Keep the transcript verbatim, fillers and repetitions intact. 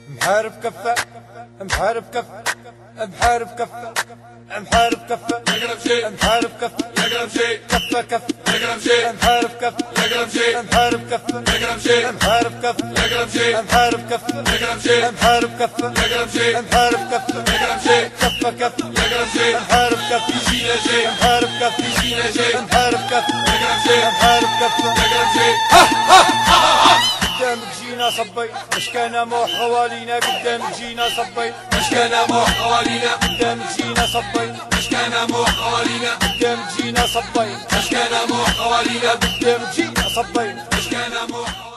محارب كفة محارب كفة محارب كفة محارب كفة يقرب شيء محارب كفة يقرب شيء كفة كفة يقرب شيء محارب كفة يقرب شيء محارب كفة يقرب شيء محارب كفة يقرب شيء محارب كفة يقرب شيء محارب كفة يقرب شيء محارب كفة يقرب شيء كفة كفة يقرب شيء محارب كفة يجينا شيء محارب كفة يجينا شيء محارب كفة يقرب شيء محارب كفة يقرب شيء قدامك جينا صبي مش كان موح غوالينا قدامك جينا صبي مش كان موح قوالينا قدامك جينا صبي مش كان موح قوالينا قدامك جينا صبي مش كان موح قوالينا قدامك جينا صبي مش كان موح